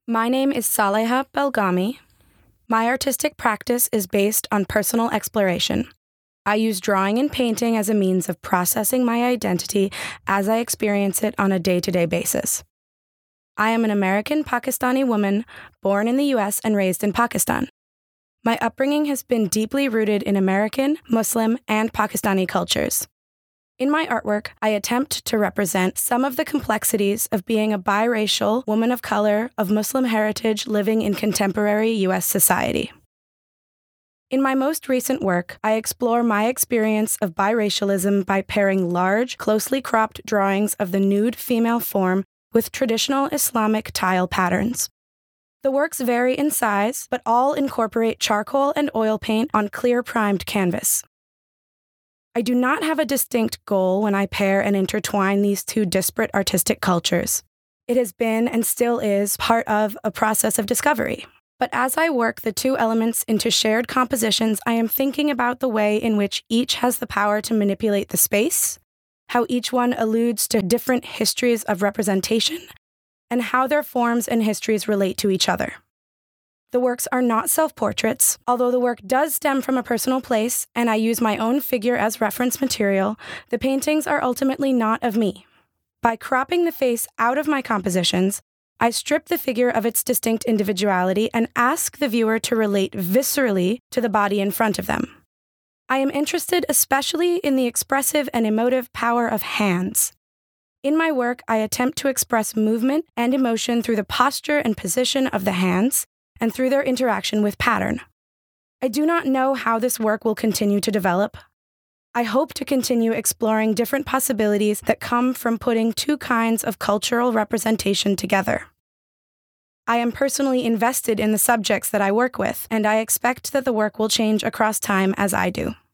My name is Saleha Belgami. My artistic practice is based on personal exploration. I use drawing and painting as a means of processing my identity as I experience it on a day-to-day basis. I am an American Pakistani woman born in the U.S. and raised in Pakistan. My upbringing has been deeply rooted in American, Muslim, and Pakistani cultures. In my artwork, I attempt to represent some of the complexities of being a biracial woman of color of Muslim heritage living in contemporary U.S. society. In my most recent work, I explore my experience of biracialism by pairing large, closely cropped drawings of the nude female form with traditional Islamic tile patterns. The works vary in size, but all incorporate charcoal and oil paint on clear primed canvas. I do not have a distinct goal when I pair and intertwine these two disparate artistic cultures. It has been and still is part of a process of discovery. But as I work the two elements into shared compositions, I am thinking about the way in which each has the power to manipulate the space, how each one alludes to different histories of representation, and how their forms and histories relate to each other. The works are not self-portraits, although the work does stem from a personal place and I use my own figure as reference material. The paintings are ultimately not of me. By cropping the face out of my compositions, I strip the figure of its distinct individuality and ask the viewer to relate viscerally to the body in front of them. I am interested especially in the expressive and emotive power of hands. In my work, I attempt to express movement and emotion through the posture and position of the hands, and through their interaction with pattern. I do not know how this work will continue to develop. I hope to continue exploring different possibilities that come from putting two kinds of cultural representation together. I am personally invested in the subjects that I work with, and I expect that the work will change across time as I do.